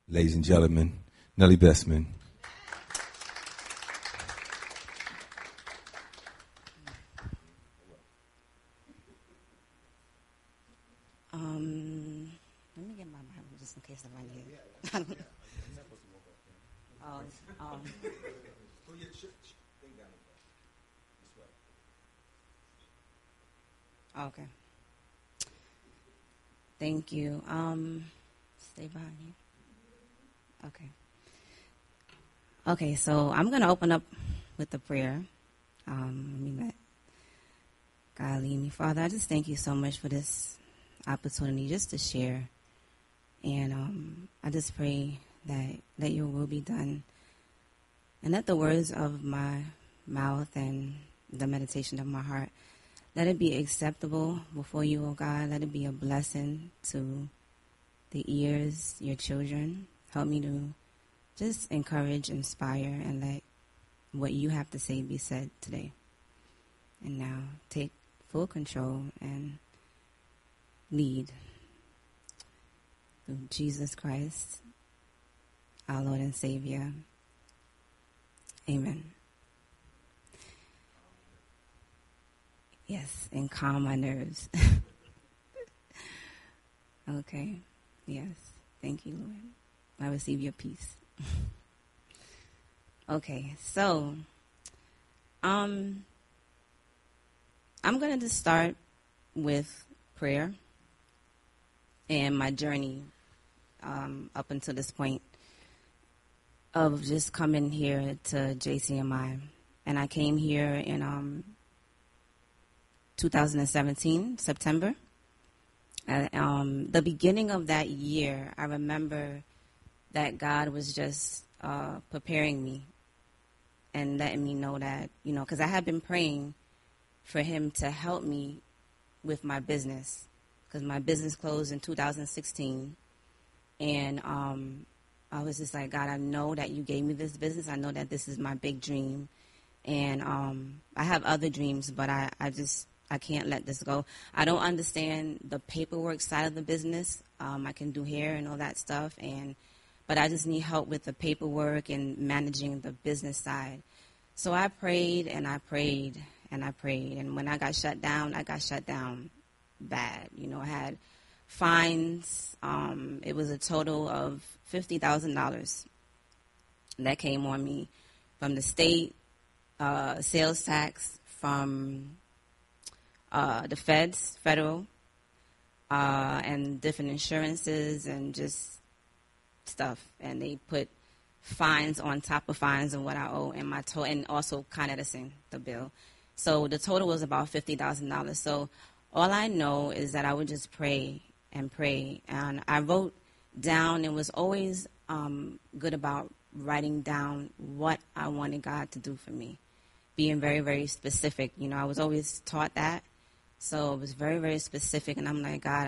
Ladies and gentlemen, Nellie Bestman. Let me get my Bible just in case I run here. Okay. Thank you. Stay behind you. Okay. Okay, so I'm going to open up with a prayer. Let me let God lead me. Father, I just thank you so much for this opportunity just to share. And I just pray that your will be done. And let the words of my mouth and the meditation of my heart, let it be acceptable before you, O God. Let it be a blessing to the ears, your children. Help me to just encourage, inspire, and let what you have to say be said today. And now take full control and lead. Through Jesus Christ, our Lord and Savior. Amen. Yes, and calm my nerves. Okay. Yes. Thank you, Lord. I receive your peace. Okay, so I'm going to just start with prayer and my journey up until this point of just coming here to JCMI. And I came here in 2017, September. The beginning of that year, I remember that God was just preparing me and letting me know that, because I had been praying for him to help me with my business, because my business closed in 2016. And I was just like, God, I know that you gave me this business. I know that this is my big dream. And I have other dreams, but I can't let this go. I don't understand the paperwork side of the business. I can do hair and all that stuff, but I just need help with the paperwork and managing the business side. So I prayed and I prayed and I prayed. And when I got shut down bad. I had fines. It was a total of $50,000 that came on me from the state, sales tax, from the federal, and different insurances and just stuff. And they put fines on top of fines and what I owe and and also Con Edison, the bill. So the total was about $50,000. So all I know is that I would just pray and pray. And I wrote down and was always good about writing down what I wanted God to do for me, being very, very specific. I was always taught that. So it was very, very specific. And I'm like, God,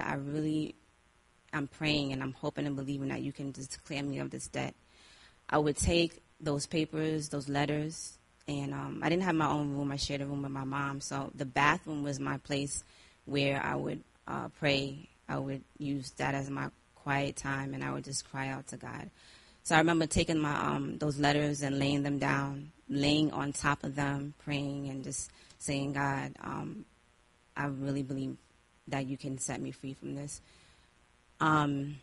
I'm praying and I'm hoping and believing that you can just clear me of this debt. I would take those papers, those letters, and I didn't have my own room. I shared a room with my mom. So the bathroom was my place where I would pray. I would use that as my quiet time, and I would just cry out to God. So I remember taking my those letters and laying them down, laying on top of them, praying and just saying, God, I really believe that you can set me free from this. And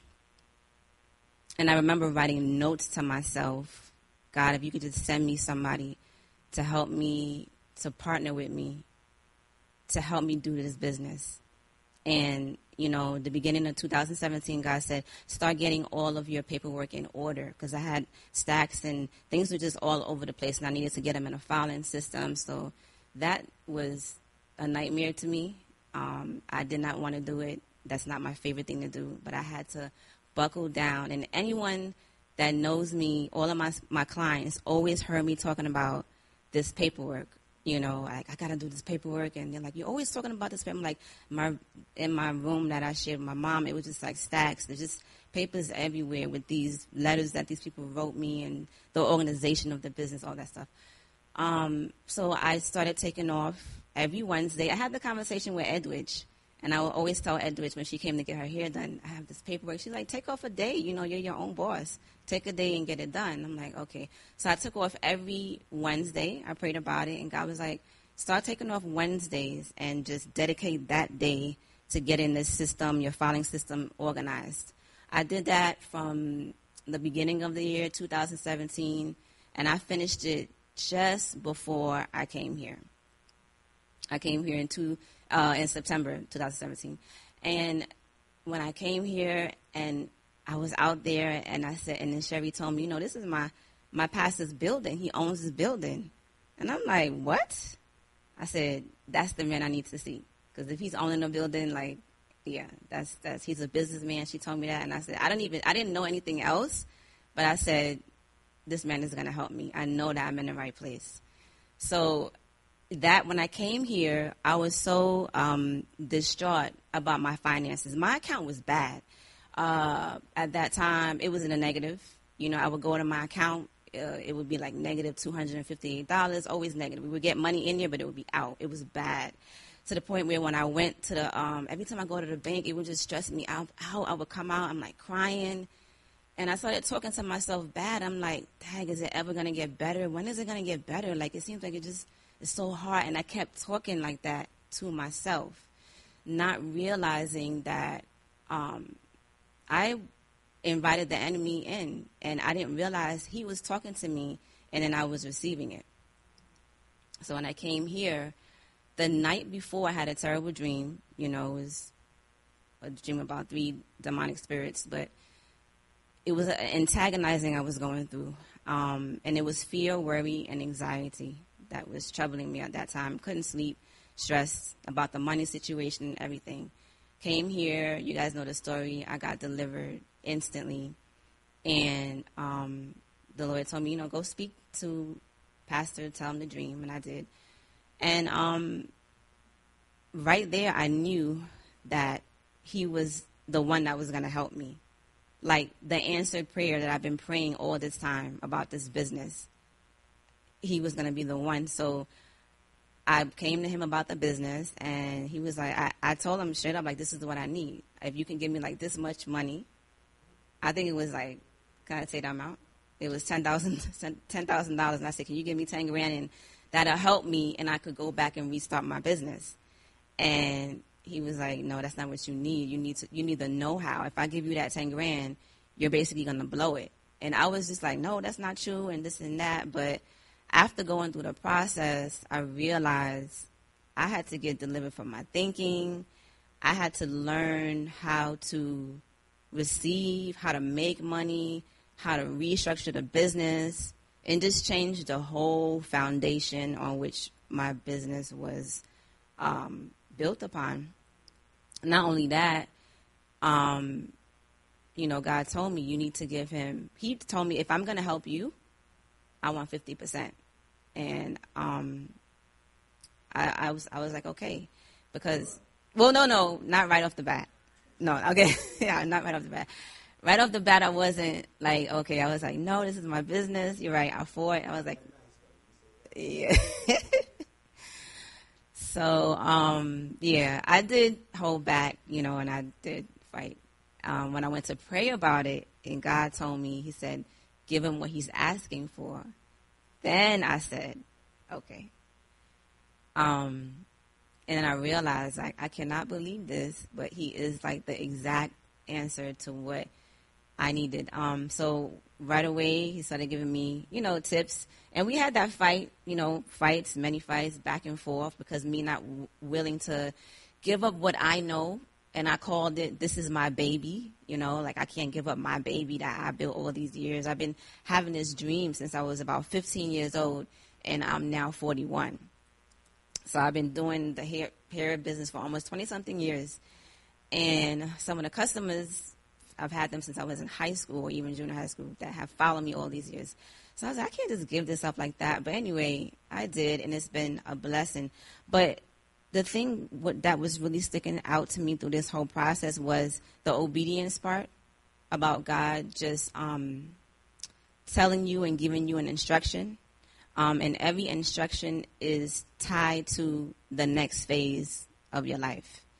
I remember writing notes to myself, God, if you could just send me somebody to help me, to partner with me, to help me do this business. And, the beginning of 2017, God said, start getting all of your paperwork in order, because I had stacks and things were just all over the place, and I needed to get them in a filing system. So that was a nightmare to me. I did not want to do it. That's not my favorite thing to do, but I had to buckle down. And anyone that knows me, all of my clients always heard me talking about this paperwork. Like, I got to do this paperwork. And they're like, you're always talking about this. I'm like, in my room that I shared with my mom, it was just like stacks. There's just papers everywhere with these letters that these people wrote me and the organization of the business, all that stuff. So I started taking off every Wednesday. I had the conversation with Edwidge, And I would always tell Edwidge when she came to get her hair done, I have this paperwork. She's like, take off a day. You know, you're your own boss. Take a day and get it done. I'm like, okay. So I took off every Wednesday. I prayed about it. And God was like, start taking off Wednesdays and just dedicate that day to getting this system, your filing system, organized. I did that from the beginning of the year, 2017, and I finished it just before I came here. I came here in September 2017. And when I came here and I was out there and I said, and then Sherry told me, you know, this is my pastor's building. He owns this building. And I'm like, what? I said, that's the man I need to see. Because if he's owning a building, like, yeah, that's he's a businessman. She told me that. And I said, I didn't know anything else. But I said, this man is going to help me. I know that I'm in the right place. So that when I came here, I was so distraught about my finances. My account was bad. At that time, it was in a negative. You know, I would go to my account. It would be like negative $258, always negative. We would get money in here, but it would be out. It was bad. To the point where when I went to the, every time I go to the bank, it would just stress me out. How I would come out, I'm like crying. And I started talking to myself bad. I'm like, dang, is it ever going to get better? When is it going to get better? Like, it seems like it just is so hard. And I kept talking like that to myself, not realizing that I invited the enemy in. And I didn't realize he was talking to me, and then I was receiving it. So when I came here, the night before I had a terrible dream. You know, it was a dream about 3 demonic spirits, but it was antagonizing I was going through. And it was fear, worry, and anxiety that was troubling me at that time. Couldn't sleep, stressed about the money situation and everything. Came here, you guys know the story. I got delivered instantly. And the Lord told me, you know, go speak to Pastor, tell him the dream, and I did. And right there, I knew that he was the one that was going to help me. Like the answered prayer that I've been praying all this time about this business, he was going to be the one. So I came to him about the business, and he was like, I told him straight up, like, this is what I need. If you can give me like this much money, I think it was like, can I say that amount? It was $10,000. And I said, can you give me 10 grand? And that'll help me, and I could go back and restart my business. And he was like, no, that's not what you need. You need the know-how. If I give you that 10 grand, you're basically going to blow it. And I was just like, no, that's not true, and this and that. But after going through the process, I realized I had to get delivered from my thinking. I had to learn how to receive, how to make money, how to restructure the business, and just change the whole foundation on which my business was built upon. Not only that, you know, God told me you need to give him. He told me if I'm going to help you, I want 50%. And I was like, okay, because no, not right off the bat. No, okay, yeah, not right off the bat. Right off the bat, I wasn't like, okay. I was like, no, this is my business. You're right. I fought. I was like, yeah. So, yeah, I did hold back, you know, and I did fight. When I went to pray about it, and God told me, he said, give him what he's asking for. Then I said, okay. And then I realized, like, I cannot believe this, but he is like the exact answer to what I needed. So right away, he started giving me, you know, tips. And we had that fight, you know, many fights back and forth, because me not willing to give up what I know. And I called it, this is my baby, you know, like I can't give up my baby that I built all these years. I've been having this dream since I was about 15 years old, and I'm now 41. So I've been doing the hair business for almost 20-something years. And some of the customers, I've had them since I was in high school or even junior high school that have followed me all these years. So I was like, I can't just give this up like that. But anyway, I did, and it's been a blessing. But the thing that was really sticking out to me through this whole process was the obedience part, about God just telling you and giving you an instruction. And every instruction is tied to the next phase of your life.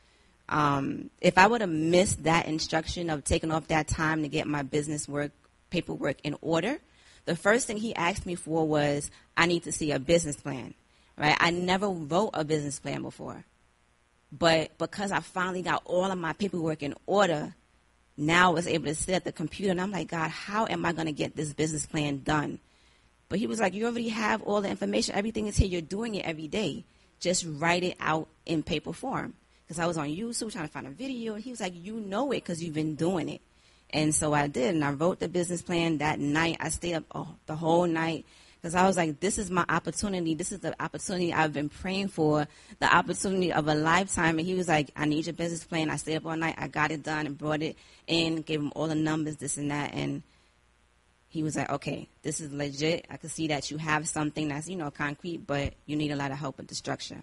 If I would have missed that instruction of taking off that time to get my paperwork in order, the first thing he asked me for was, I need to see a business plan, right? I never wrote a business plan before. But because I finally got all of my paperwork in order, now I was able to sit at the computer, and I'm like, God, how am I going to get this business plan done? But he was like, you already have all the information. Everything is here. You're doing it every day. Just write it out in paper form. Because I was on YouTube trying to find a video, and he was like, you know it because you've been doing it. And so I did, and I wrote the business plan that night. I stayed up the whole night because I was like, this is my opportunity. This is the opportunity I've been praying for, the opportunity of a lifetime. And he was like, I need your business plan. I stayed up all night. I got it done and brought it in, gave him all the numbers, this and that. And he was like, okay, this is legit. I can see that you have something that's, concrete, but you need a lot of help with the structure.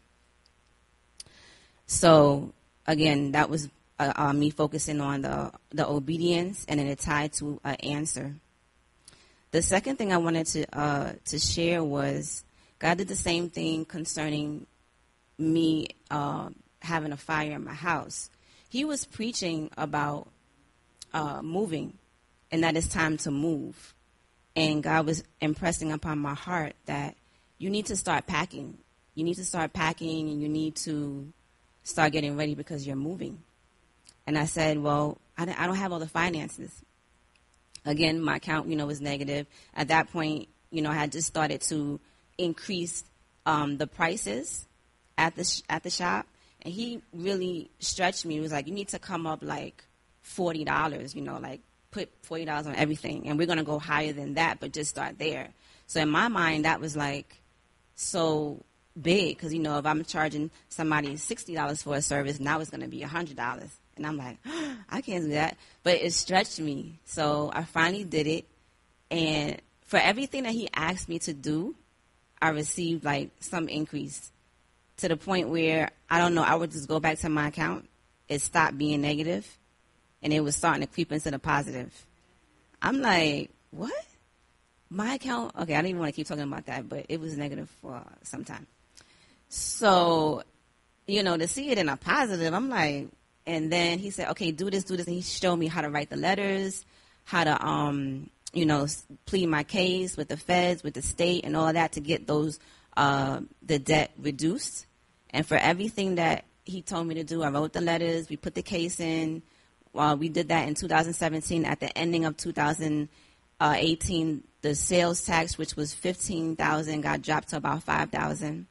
So, again, that was me focusing on the obedience, and then it tied to an answer. The second thing I wanted to share was God did the same thing concerning me having a fire in my house. He was preaching about moving, and that it's time to move. And God was impressing upon my heart that you need to start packing. You need to start packing, and you need to start getting ready because you're moving. And I said, well, I don't have all the finances. Again, my account, was negative. At that point, I had just started to increase the prices at the shop. And he really stretched me. He was like, you need to come up like $40, like put $40 on everything. And we're going to go higher than that, but just start there. So in my mind, that was like so big because, if I'm charging somebody $60 for a service, now it's going to be $100. And I'm like, I can't do that. But it stretched me. So I finally did it. And for everything that he asked me to do, I received like some increase to the point where, I don't know, I would just go back to my account. It stopped being negative, and it was starting to creep into the positive. I'm like, what? My account? Okay, I didn't even want to keep talking about that, but it was negative for some time. So, to see it in a positive, I'm like, and then he said, okay, do this. And he showed me how to write the letters, how to, plead my case with the feds, with the state, and all of that to get those, the debt reduced. And for everything that he told me to do, I wrote the letters, we put the case in. We did that in 2017. At the ending of 2018, the sales tax, which was $15,000, got dropped to about $5,000.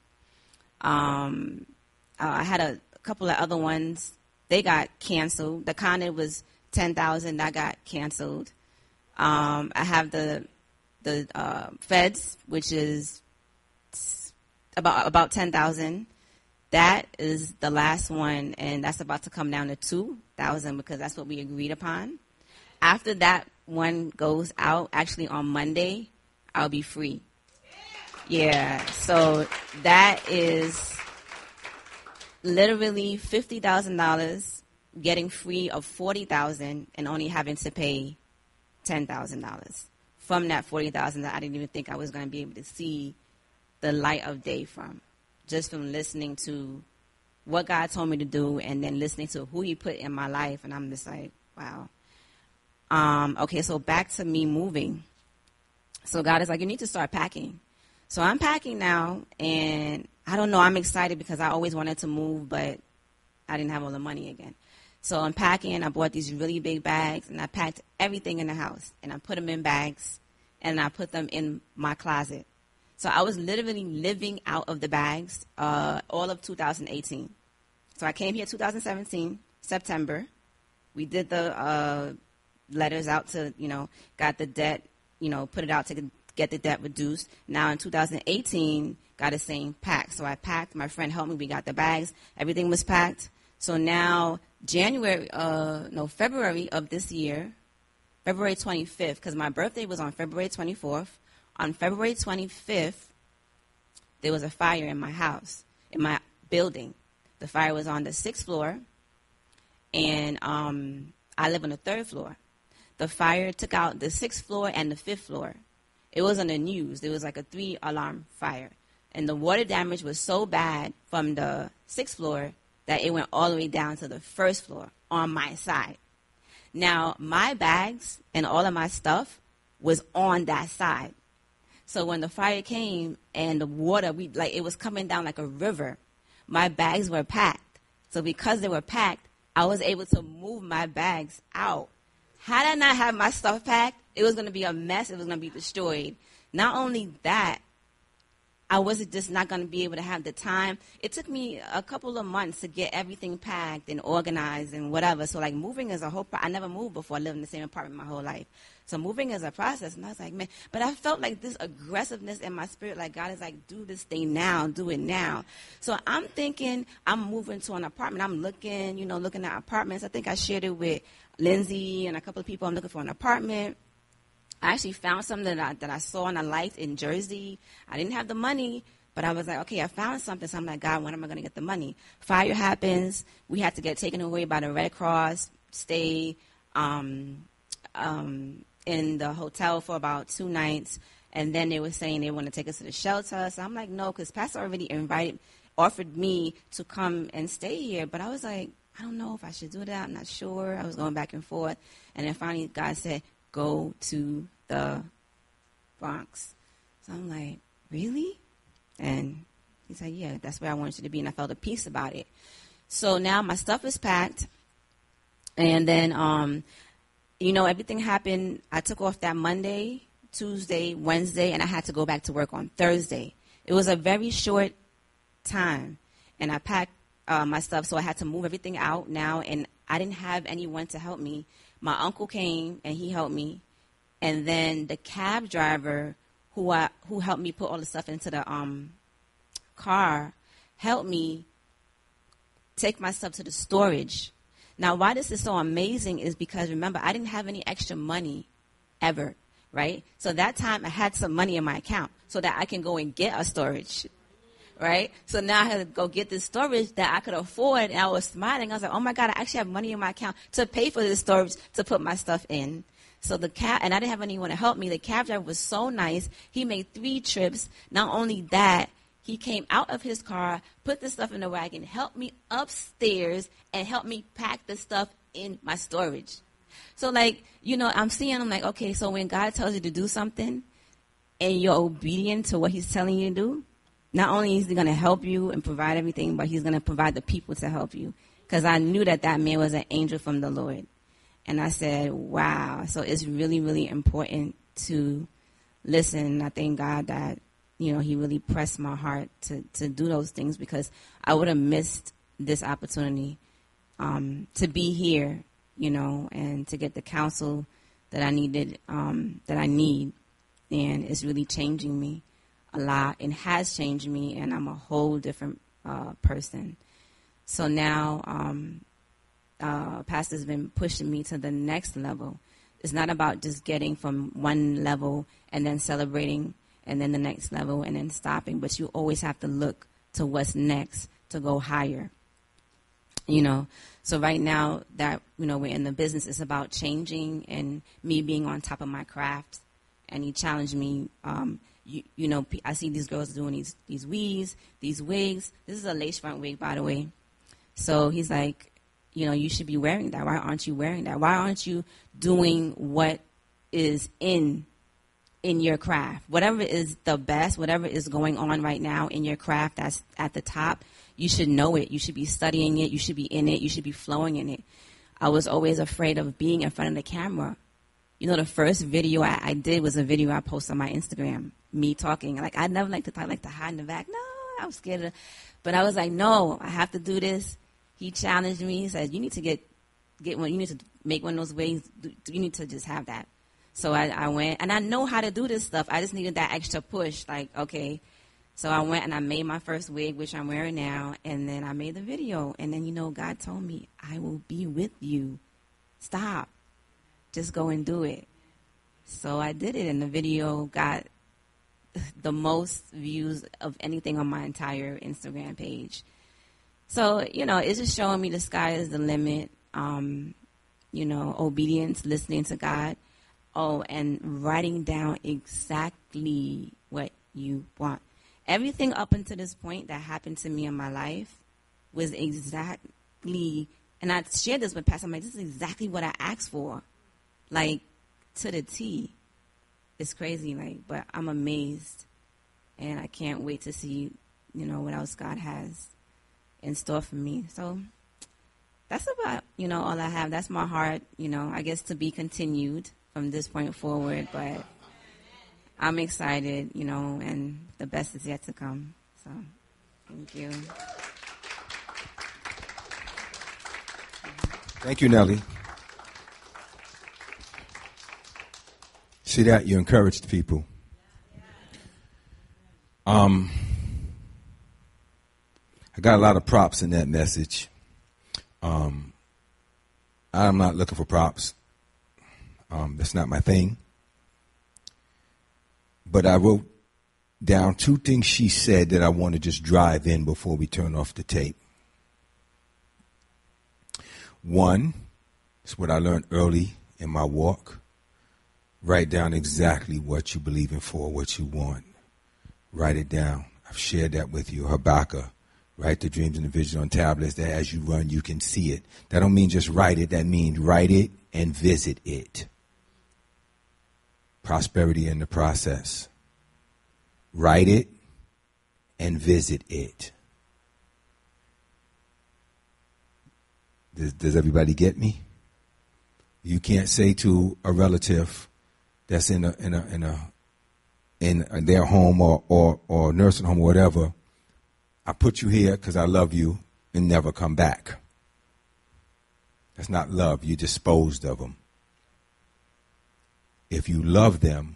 I had a couple of other ones. They got canceled. The condo was $10,000. That got canceled. I have the feds, which is about $10,000. That is the last one, and that's about to come down to $2,000 because that's what we agreed upon. After that one goes out, actually on Monday, I'll be free. Yeah, so that is literally $50,000 getting free of $40,000 and only having to pay $10,000 from that $40,000 that I didn't even think I was going to be able to see the light of day from, just from listening to what God told me to do and then listening to who he put in my life. And I'm just like, wow. Okay, so back to me moving. So God is like, you need to start packing. So I'm packing now, and I don't know, I'm excited because I always wanted to move, but I didn't have all the money again. So I'm packing. I bought these really big bags, and I packed everything in the house, and I put them in bags, and I put them in my closet. So I was literally living out of the bags all of 2018. So I came here 2017, September. We did the letters out to, got the debt, put it out to get the debt reduced. Now in 2018, got the same pack. So I packed. My friend helped me. We got the bags. Everything was packed. So now February of this year, February 25th, because my birthday was on February 24th. On February 25th, there was a fire in my house, in my building. The fire was on the 6th floor, and I live on the 3rd floor. The fire took out the 6th floor and the 5th floor. It was on the news. There was like a 3-alarm fire. And the water damage was so bad from the 6th floor that it went all the way down to the first floor on my side. Now, my bags and all of my stuff was on that side. So when the fire came and the water, it was coming down like a river. My bags were packed. So because they were packed, I was able to move my bags out. Had I not had my stuff packed, it was going to be a mess. It was going to be destroyed. Not only that, I was just not going to be able to have the time. It took me a couple of months to get everything packed and organized and whatever. So, like, moving is a whole I never moved before. I lived in the same apartment my whole life. So moving is a process. And I was like, man. But I felt like this aggressiveness in my spirit. Like, God is like, do this thing now. Do it now. So I'm thinking I'm moving to an apartment. I'm looking at apartments. I think I shared it with Lindsay and a couple of people. I'm looking for an apartment. I actually found something that I saw and I liked in Jersey. I didn't have the money, but I was like, okay, I found something. So I'm like, God, when am I going to get the money? Fire happens. We had to get taken away by the Red Cross, stay in the hotel for about 2 nights. And then they were saying they want to take us to the shelter. So I'm like, no, because Pastor already offered me to come and stay here. But I was like, I don't know if I should do that. I'm not sure. I was going back and forth. And then finally God said, go to the Bronx. So I'm like, really? And he's like, yeah, that's where I want you to be. And I felt a peace about it. So now my stuff is packed. And then, everything happened. I took off that Monday, Tuesday, Wednesday, and I had to go back to work on Thursday. It was a very short time. And I packed my stuff, so I had to move everything out now. And I didn't have anyone to help me. My uncle came, and he helped me. And then the cab driver who helped me put all the stuff into the car helped me take my stuff to the storage. Now, why this is so amazing is because, remember, I didn't have any extra money ever, right? So that time I had some money in my account so that I can go and get a storage, right? So now I had to go get this storage that I could afford, and I was smiling. I was like, oh, my God, I actually have money in my account to pay for this storage to put my stuff in. So and I didn't have anyone to help me. The cab driver was so nice. He made 3 trips. Not only that, he came out of his car, put the stuff in the wagon, helped me upstairs, and helped me pack the stuff in my storage. So, I'm like, okay, so when God tells you to do something and you're obedient to what he's telling you to do, not only is he going to help you and provide everything, but he's going to provide the people to help you. Because I knew that man was an angel from the Lord. And I said, wow. So it's really, really important to listen. I thank God that, he really pressed my heart to do those things, because I would have missed this opportunity to be here, and to get the counsel that I needed, that I need. And it's really changing me a lot, and has changed me, and I'm a whole different person. So now Pastor's been pushing me to the next level. It's not about just getting from one level and then celebrating and then the next level and then stopping, but you always have to look to what's next to go higher. So right now that, we're in the business, it's about changing and me being on top of my craft. And he challenged me, I see these girls doing these weaves, these wigs. This is a lace front wig, by the way. So he's like, you should be wearing that. Why aren't you wearing that? Why aren't you doing what is in your craft? Whatever is the best, whatever is going on right now in your craft that's at the top, you should know it. You should be studying it. You should be in it. You should be flowing in it. I was always afraid of being in front of the camera. The first video I did was a video I posted on my Instagram, me talking. Like, I never like to talk, like to hide in the back. No, I was scared but I was like, no, I have to do this. He challenged me. He said, you need to get one. You need to make one of those wigs. You need to just have that. So I went, and I know how to do this stuff. I just needed that extra push. Like, okay. So I went and I made my first wig, which I'm wearing now. And then I made the video. And then, God told me, I will be with you. Stop. Just go and do it. So I did it, and the video got the most views of anything on my entire Instagram page. So, it's just showing me the sky is the limit. Obedience, listening to God. Oh, and writing down exactly what you want. Everything up until this point that happened to me in my life, was exactly, and I shared this with Pastor. I'm like, this is exactly what I asked for, like, to the T. It's crazy, like, but I'm amazed, and I can't wait to see, what else God has in store for me. So that's about, all I have. That's my heart, I guess to be continued from this point forward, but I'm excited, and the best is yet to come. So thank you. Thank you, Nellie. See that? You encouraged people. I got a lot of props in that message. I'm not looking for props. That's not my thing. But I wrote down 2 things she said that I want to just drive in before we turn off the tape. One is what I learned early in my walk. Write down exactly what you believe in for, what you want. Write it down. I've shared that with you. Habakkuk. Write the dreams and the vision on tablets that as you run, you can see it. That don't mean just write it. That means write it and visit it. Prosperity in the process. Write it and visit it. Does everybody get me? You can't say to a relative that's in their home or nursing home or whatever, I put you here because I love you, and never come back. That's not love. You disposed of them. If you love them,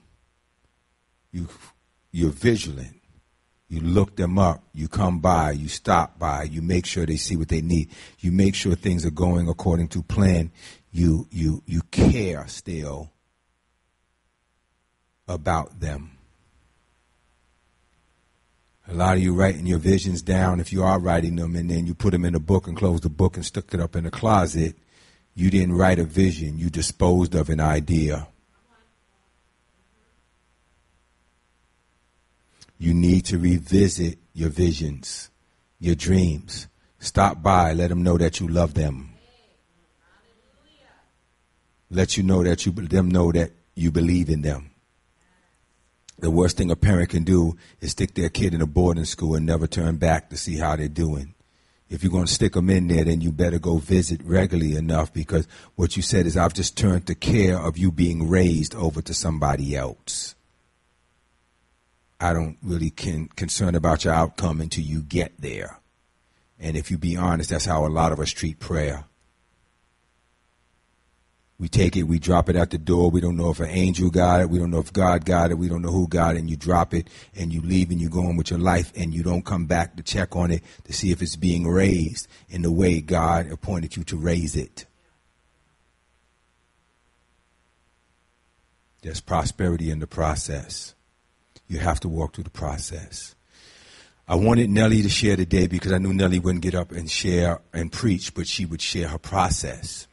you're vigilant. You look them up. You come by. You stop by. You make sure they see what they need. You make sure things are going according to plan. You care still about them. A lot of you writing your visions down, if you are writing them, and then you put them in a book and close the book and stuck it up in a closet, you didn't write a vision. You disposed of an idea. You need to revisit your visions, your dreams. Stop by. Let them know that you love them. Let them know that you believe in them. The worst thing a parent can do is stick their kid in a boarding school and never turn back to see how they're doing. If you're going to stick them in there, then you better go visit regularly enough, because what you said is, I've just turned the care of you being raised over to somebody else. I don't really concern about your outcome until you get there. And if you be honest, that's how a lot of us treat prayer. We take it, we drop it at the door. We don't know if an angel got it. We don't know if God got it. We don't know who got it. And you drop it and you leave and you go on with your life, and you don't come back to check on it to see if it's being raised in the way God appointed you to raise it. There's prosperity in the process. You have to walk through the process. I wanted Nellie to share today because I knew Nellie wouldn't get up and share and preach, but she would share her process.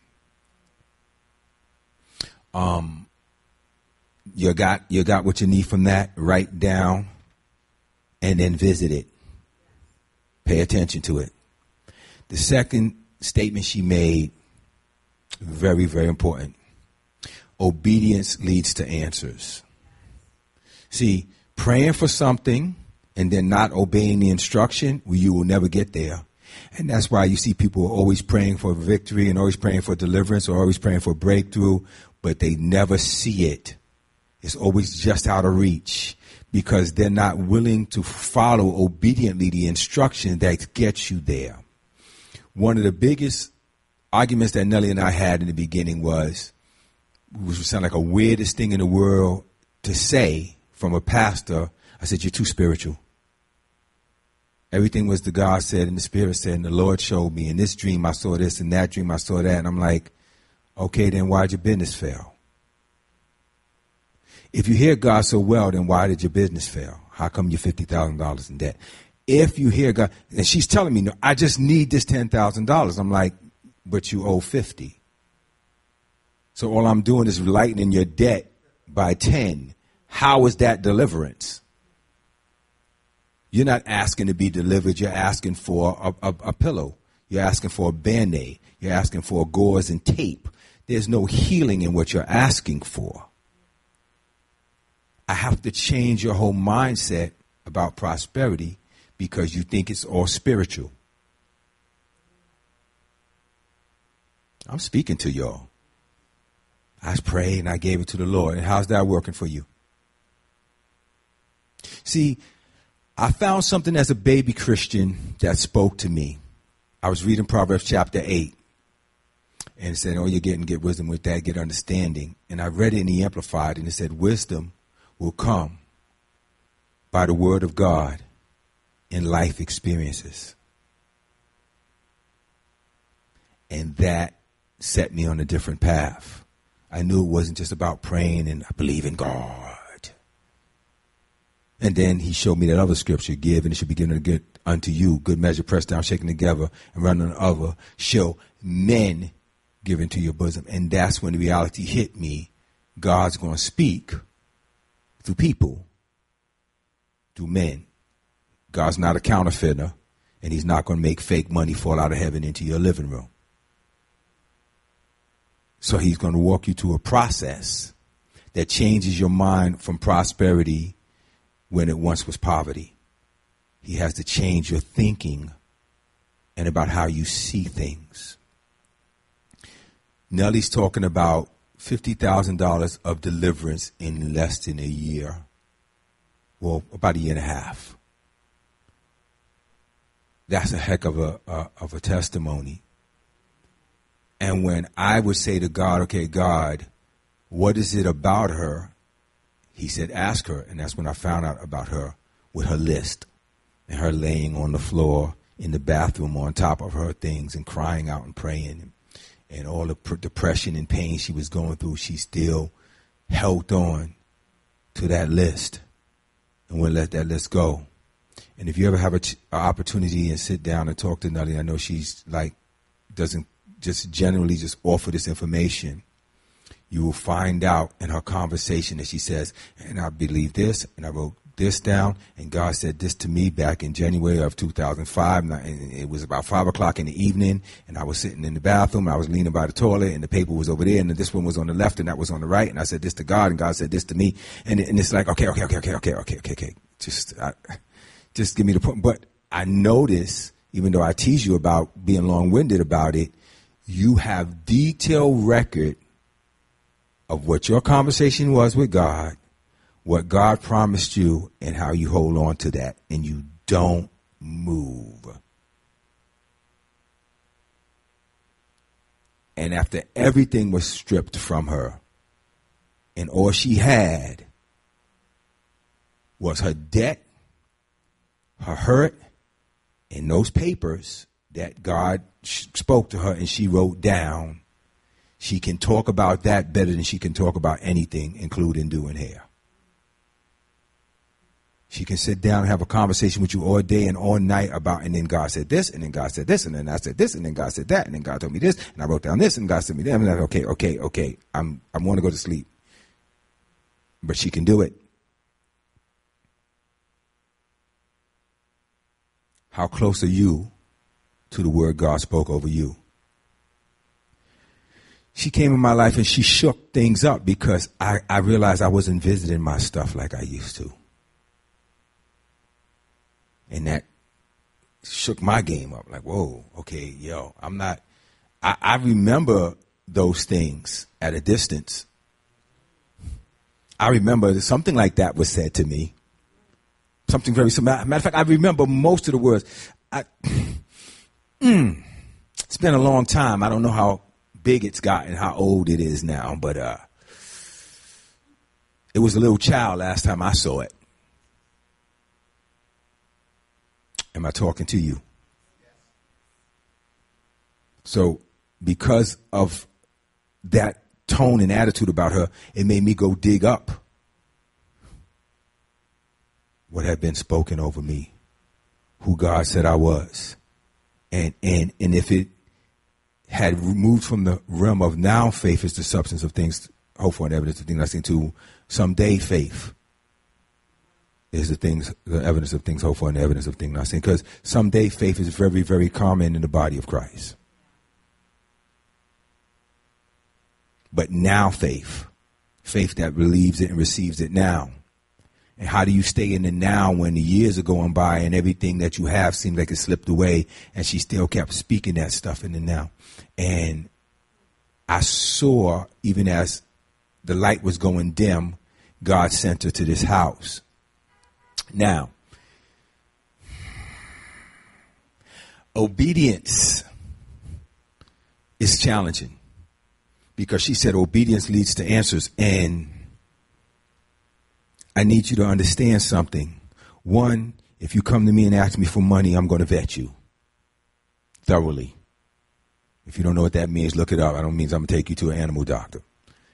You got what you need from that. Write down and then visit it. Pay attention to it. The second statement she made, very, very important. Obedience leads to answers. See, praying for something and then not obeying the instruction, you will never get there. And that's why you see people always praying for victory and always praying for deliverance or always praying for breakthrough, but they never see it. It's always just out of reach because they're not willing to follow obediently the instruction that gets you there. One of the biggest arguments that Nellie and I had in the beginning was, which would sound like a weirdest thing in the world to say from a pastor, I said, you're too spiritual. Everything was the God said and the Spirit said and the Lord showed me. In this dream I saw this, in that dream I saw that. And I'm like, okay, then why'd your business fail? If you hear God so well, then why did your business fail? How come you're $50,000 in debt? If you hear God, and she's telling me, no, I just need this $10,000. I'm like, but you owe 50. So all I'm doing is lightening your debt by 10. How is that deliverance? You're not asking to be delivered. You're asking for a pillow. You're asking for a Band-Aid. You're asking for gauze and tape. There's no healing in what you're asking for. I have to change your whole mindset about prosperity because you think it's all spiritual. I'm speaking to y'all. I prayed and I gave it to the Lord. And how's that working for you? See, I found something as a baby Christian that spoke to me. I was reading Proverbs chapter 8. And it said, oh, you're getting get wisdom with that, get understanding. And I read it in the Amplified, and it said, wisdom will come by the word of God in life experiences. And that set me on a different path. I knew it wasn't just about praying and I believe in God. And then he showed me that other scripture, give and it should be given to get unto you, good measure, pressed down, shaken together, and running over, shall men give into your bosom. And that's when the reality hit me. God's going to speak through people, through men. God's not a counterfeiter, and he's not going to make fake money fall out of heaven into your living room. So he's going to walk you through a process that changes your mind from prosperity when it once was poverty. He has to change your thinking and about how you see things. Nellie's talking about $50,000 of deliverance in less than a year. Well, about a year and a half. That's a heck of a testimony. And when I would say to God, okay, God, what is it about her? He said, ask her. And that's when I found out about her with her list and her laying on the floor in the bathroom on top of her things and crying out and praying and all the depression and pain she was going through. She still held on to that list and wouldn't let that list go. And if you ever have an opportunity and sit down and talk to Nellie, I know she's like, doesn't just generally just offer this information. You will find out in her conversation that she says, and I believe this, and I wrote this down, and God said this to me back in January of 2005, and it was about 5 o'clock in the evening, and I was sitting in the bathroom, I was leaning by the toilet, and the paper was over there, and this one was on the left, and that was on the right, and I said this to God, and God said this to me, and it's like, okay, just give me the point. But I notice, even though I tease you about being long-winded about it, you have detailed record of what your conversation was with God, what God promised you, and how you hold on to that, and you don't move. And after everything was stripped from her, and all she had was her debt, her hurt, and those papers that God spoke to her and she wrote down, she can talk about that better than she can talk about anything, including doing hair. She can sit down and have a conversation with you all day and all night about, and then God said this, and then God said this, and then I said this, and then God said that, and then God told me this, and I wrote down this, and God said me that. I'm like, okay, I want to go to sleep. But she can do it. How close are you to the word God spoke over you? She came in my life and she shook things up because I realized I wasn't visiting my stuff like I used to. And that shook my game up. Like, whoa, okay, yo, I'm not. I remember those things at a distance. I remember something like that was said to me. Something very similar. Matter of fact, I remember most of the words. It's been a long time. I don't know how big it's gotten, how old it is now, but it was a little child last time I saw it. Am I talking to you? So because of that tone and attitude about her, it made me go dig up what had been spoken over me, who God said I was. And if it had moved from the realm of now faith is the substance of things hoped for and evidence of things not seen to someday faith. is the evidence of things hoped for and the evidence of things not seen. Because someday faith is very, very common in the body of Christ. But now faith that believes it and receives it now. And how do you stay in the now when the years are going by and everything that you have seems like it slipped away, and she still kept speaking that stuff in the now. And I saw, even as the light was going dim, God sent her to this house. Now, obedience is challenging because she said obedience leads to answers. And I need you to understand something. One, if you come to me and ask me for money, I'm going to vet you thoroughly. If you don't know what that means, look it up. I don't mean I'm going to take you to an animal doctor.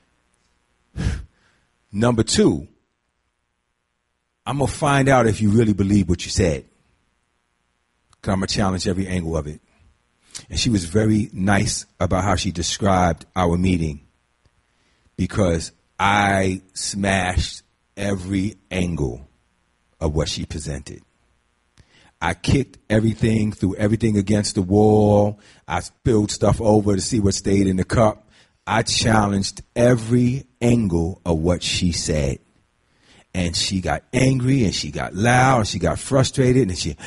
Number two, I'm going to find out if you really believe what you said. Because I'm going to challenge every angle of it. And she was very nice about how she described our meeting, because I smashed every angle of what she presented. I kicked everything, threw everything against the wall. I spilled stuff over to see what stayed in the cup. I challenged every angle of what she said. And she got angry, and she got loud, and she got frustrated, and she,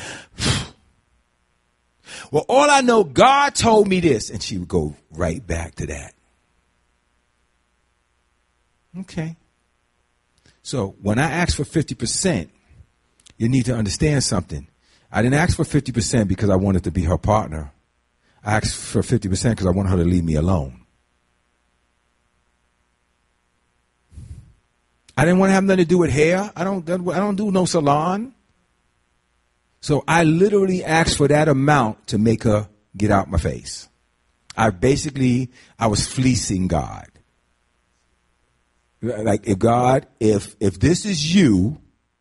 well, all I know, God told me this. And she would go right back to that. Okay. So when I asked for 50%, you need to understand something. I didn't ask for 50% because I wanted to be her partner. I asked for 50% because I wanted her to leave me alone. I didn't want to have nothing to do with hair. I don't do no salon. So I literally asked for that amount to make her get out my face. I was fleecing God. Like, if this is you,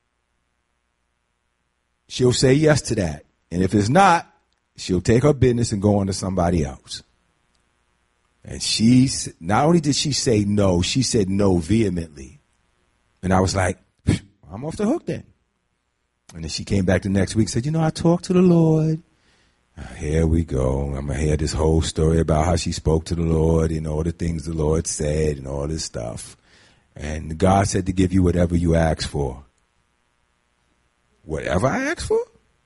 she'll say yes to that. And if it's not, she'll take her business and go on to somebody else. And not only did she say no, she said no vehemently. And I was like, I'm off the hook then. And then she came back the next week and said, I talked to the Lord. Here we go. I'm going to hear this whole story about how she spoke to the Lord and all the things the Lord said and all this stuff. And God said to give you whatever you ask for. Whatever I asked for?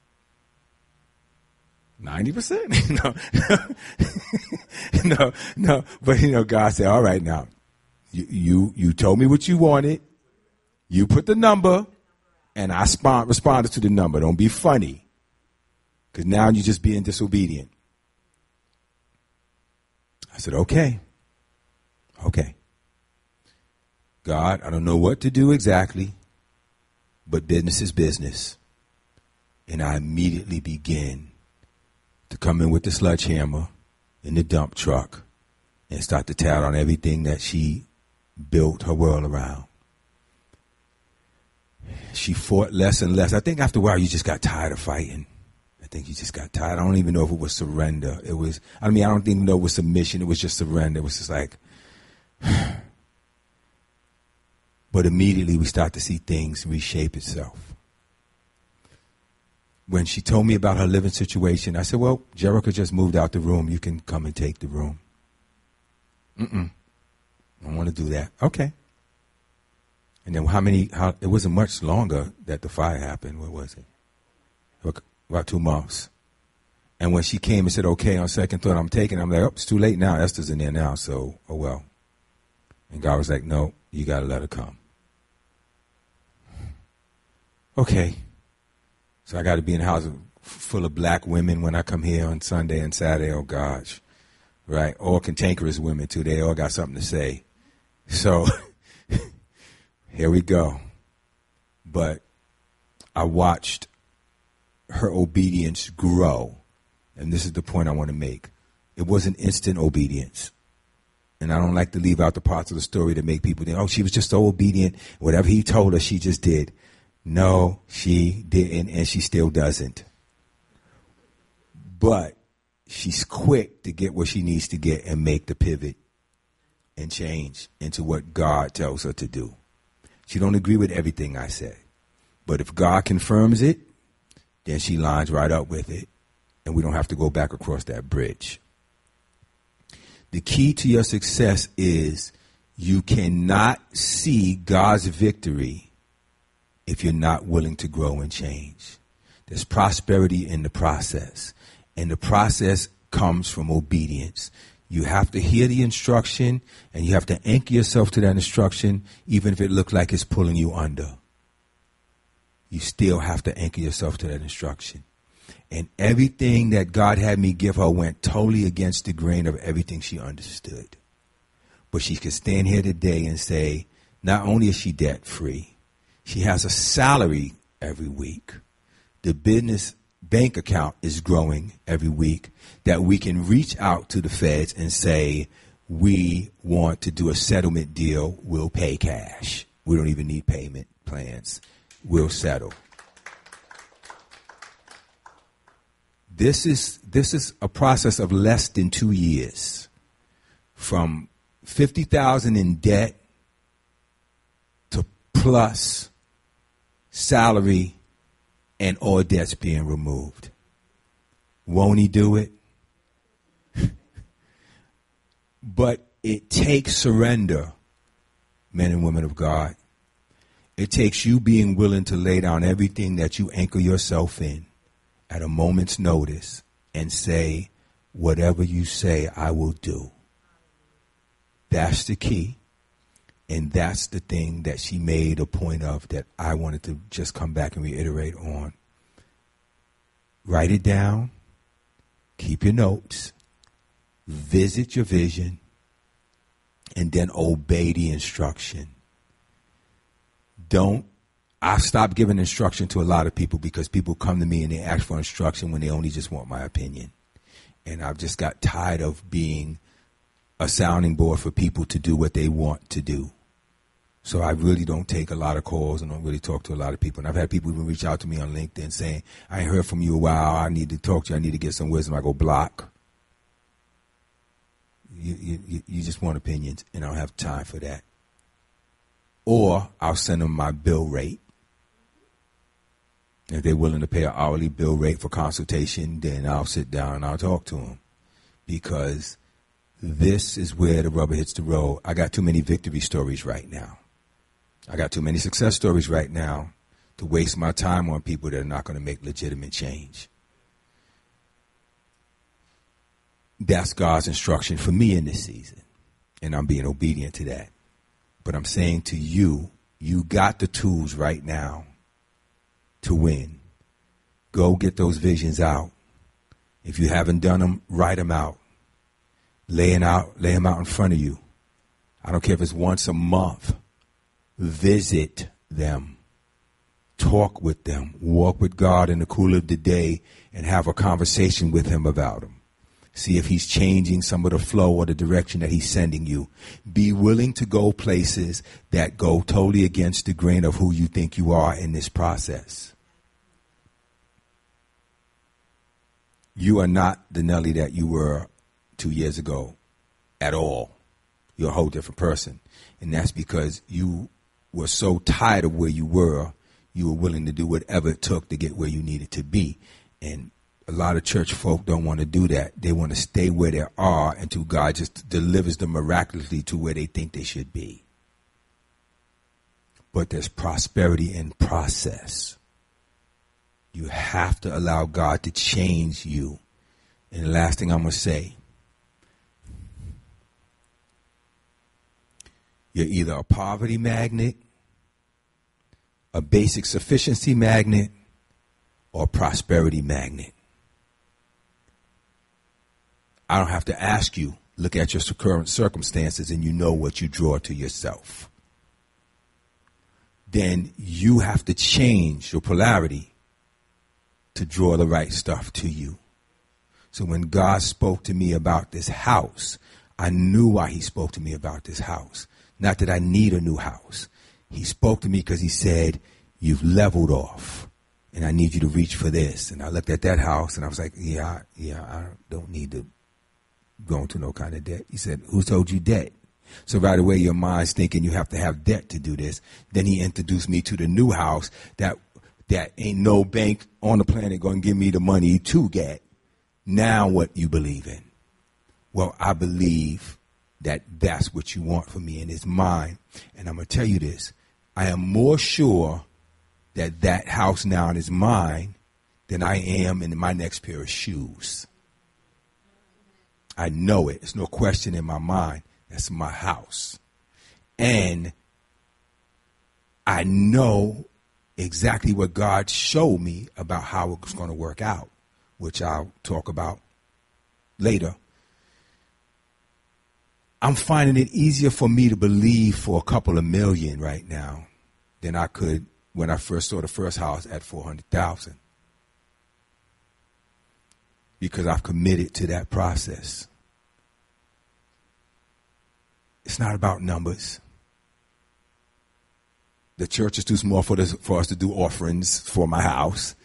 90%? No. But, God said, all right, now, you told me what you wanted. You put the number, and I responded to the number. Don't be funny, because now you're just being disobedient. I said, okay. God, I don't know what to do exactly, but business is business. And I immediately began to come in with the sledgehammer in the dump truck and start to tear down everything that she built her world around. She fought less and less. I think after a while you just got tired of fighting. I think you just got tired. I don't even know if it was surrender. I don't even know it was submission. It was just surrender. It was just like, but immediately we start to see things reshape itself. When she told me about her living situation, I said, well, Jerica just moved out the room. You can come and take the room. I don't want to do that. Okay. And then it wasn't much longer that the fire happened. What was it? About 2 months. And when she came and said, okay, on second thought, I'm taking it. I'm like, oh, it's too late now. Esther's in there now, so, oh well. And God was like, no, you got to let her come. Okay. So I got to be in a house full of black women when I come here on Sunday and Saturday. Oh, gosh. Right? All cantankerous women, too. They all got something to say. So here we go. But I watched her obedience grow. And this is the point I want to make. It wasn't instant obedience. And I don't like to leave out the parts of the story that make people think, oh, she was just so obedient. Whatever he told her, she just did. No, she didn't, and she still doesn't. But she's quick to get what she needs to get and make the pivot and change into what God tells her to do. She don't agree with everything I say, But if God confirms it, then she lines right up with it, and we don't have to go back across that bridge. The key to your success is you cannot see God's victory if you're not willing to grow and change. There's prosperity in the process, and the process comes from obedience. You have to hear the instruction, and you have to anchor yourself to that instruction, even if it looks like it's pulling you under. You still have to anchor yourself to that instruction. And everything that God had me give her went totally against the grain of everything she understood. But she could stand here today and say, not only is she debt free, she has a salary every week. The business bank account is growing every week, that we can reach out to the feds and say, we want to do a settlement deal. We'll pay cash. We don't even need payment plans. We'll settle. This is a process of less than 2 years, from $50,000 in debt to plus salary and all debts being removed. Won't he do it? But it takes surrender, men and women of God. It takes you being willing to lay down everything that you anchor yourself in at a moment's notice and say, whatever you say, I will do. That's the key. And that's the thing that she made a point of that I wanted to just come back and reiterate on. Write it down. Keep your notes. Visit your vision. And then obey the instruction. I've stopped giving instruction to a lot of people because people come to me and they ask for instruction when they only just want my opinion. And I've just got tired of being a sounding board for people to do what they want to do. So I really don't take a lot of calls and don't really talk to a lot of people. And I've had people even reach out to me on LinkedIn saying, I ain't heard from you a while. I need to talk to you. I need to get some wisdom. I go, block. You just want opinions, and I don't have time for that. Or I'll send them my bill rate. If they're willing to pay an hourly bill rate for consultation, then I'll sit down and I'll talk to them. Because this is where the rubber hits the road. I got too many victory stories right now. I got too many success stories right now to waste my time on people that are not going to make legitimate change. That's God's instruction for me in this season. And I'm being obedient to that. But I'm saying to you, you got the tools right now to win. Go get those visions out. If you haven't done them, write them out. Lay them out in front of you. I don't care if it's once a month. Visit them. Talk with them. Walk with God in the cool of the day and have a conversation with him about them. See if he's changing some of the flow or the direction that he's sending you. Be willing to go places that go totally against the grain of who you think you are in this process. You are not the Nelly that you were 2 years ago at all. You're a whole different person. And that's because you were so tired of where you were were willing to do whatever it took to get where you needed to be. And a lot of church folk don't want to do that. They want to stay where they are until God just delivers them miraculously to where they think they should be. But there's prosperity in process. You have to allow God to change you. And the last thing I'm going to say, you're either a poverty magnet, a basic sufficiency magnet, or a prosperity magnet. I don't have to ask you. Look at your current circumstances and you know what you draw to yourself. Then you have to change your polarity to draw the right stuff to you. So when God spoke to me about this house, I knew why he spoke to me about this house. Not that I need a new house. He spoke to me because he said, you've leveled off and I need you to reach for this. And I looked at that house and I was like, I don't need to go into no kind of debt. He said, who told you debt? So right away, your mind's thinking you have to have debt to do this. Then he introduced me to the new house that ain't no bank on the planet going to give me the money to get. Now what you believe in? Well, I believe that that's what you want for me, and it's mine. And I'm going to tell you this. I am more sure that that house now is mine than I am in my next pair of shoes. I know it. There's no question in my mind. That's my house. And I know exactly what God showed me about how it was going to work out, which I'll talk about later. I'm finding it easier for me to believe for a couple of million right now than I could when I first saw the first house at 400,000. Because I've committed to that process. It's not about numbers. The church is too small for us to do offerings for my house.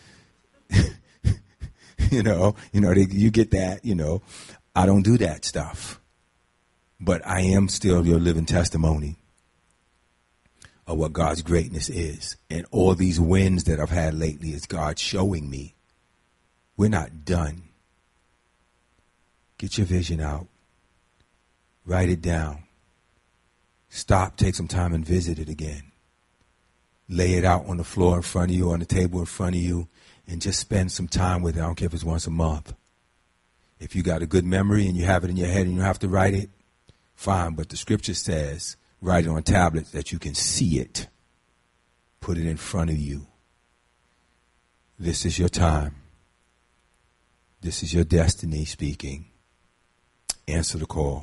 You get that, I don't do that stuff. But I am still your living testimony of what God's greatness is. And all these wins that I've had lately is God showing me we're not done. Get your vision out. Write it down. Stop, take some time and visit it again. Lay it out on the floor in front of you, on the table in front of you, and just spend some time with it. I don't care if it's once a month. If you got a good memory and you have it in your head and you have to write it, fine. But the scripture says, write it on tablets that you can see it. Put it in front of you. This is your time. This is your destiny speaking. Answer the call.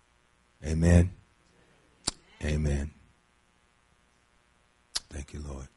Amen. Amen. Thank you, Lord.